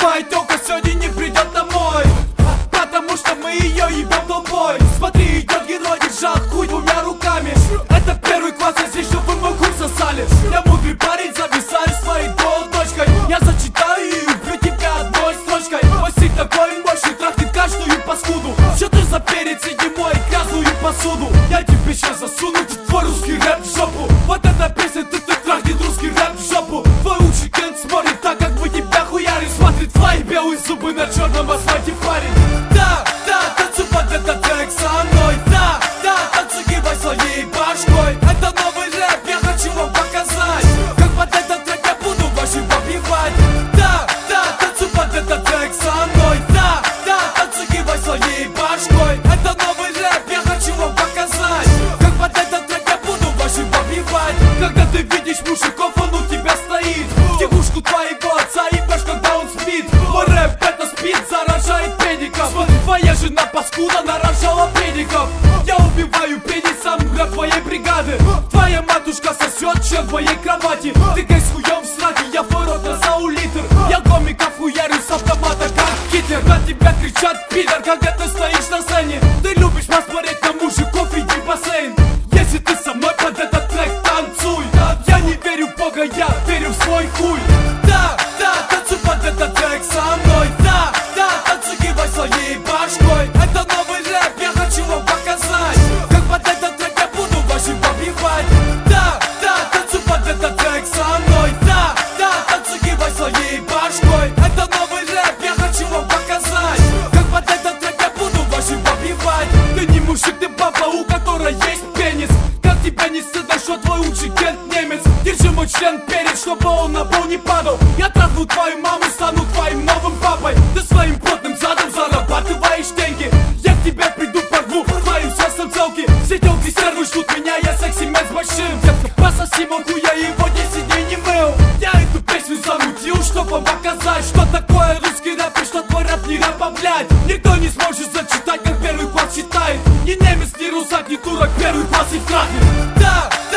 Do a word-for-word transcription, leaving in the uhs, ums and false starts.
Моя тёлка сегодня не придет домой, потому что мы ее ебем толпой. Смотри, идет герой, держа хуй двумя руками. Это первый класс, если чтобы мой хуй сосали. Я мудрый парень, зависаю своей дочкой. Я зачитаю и убью тебя одной строчкой. Мой стиль такой мощный, трахнет каждую паскуду. Что ты за перец, иди мой грязную посуду. Я тебе сейчас засуну твой русский рэп в жопу. Вот эта песня, ты ты трахнет русский рэп в жопу. Твой лучший кент смотрит так, как мы тебя хуярим. Смотрит твои белые зубы на черном асфальте, парень. Да, да, танцуй под этот трек со мной. Да, да, танцуй, кивай своей башкой. Это новый рэп, я хочу вам показать, как под этот трек я буду вашим побивать. Да, да, танцуй под этот трек со мной. Да, да, танцуй, кивай своей башкой. Это новый рэп, я хочу вам показать, как под этот трек я буду вашим побивать. Когда ты видишь мужиков, он у тебя стоит, девушку твоего отца ебешь, когда он спит. Мой рэп это спит, заражает педиков. Смотри, твоя жена паскуда нарожала педиков. Я убиваю пенисом рэп твоей бригады. Твоя матушка сосет член в твоей кровати. Ты гай с хуем в сраке, я в твой рот разау литр. Я комиков хуярю с автомата как Гитлер. На тебя кричат пидор, когда ты стоишь на сцене. Ты любишь посмотреть на мужиков, иди в бассейн. Если ты со мной под этот трек танцуй. Я не верю в Бога, я верю в свой хуй. Да, да, танцуй под этот трек со мной. Да, да, танцуй, кивай своей башкой. Это новый рэп, я хочу вам показать, как под этот трек я буду вашим побивать. Да, да, танцуй под этот трек со мной. Да, да, танцуй, кивай своей башкой. Это новый рэп, я хочу вам показать, как под этот трек я буду вашим побивать. Ты не мужик, ты баба, у которой есть пенис. Как тебя не стыдно, что твой лучший кент немец. Держи мой член перед, чтобы он на пол не падал. Я трахну твою маму, стану твоим новым папой. Ты своим плотным задом зарабатываешь деньги. Я к тебе приду, порву твоим сердцем целки. Все телки стервы ждут меня, я секси-мен с большим. Детка, пососи могу, я его десять дней не мыл. Я эту песню замутил, чтобы вам показать, что такое русский рэп и что твой рэп не рэпа, блядь. Никто не сможет зачитать, как первый класс читает. Ни немец, ни русак, ни турок, первый класс и втрахнет. Да,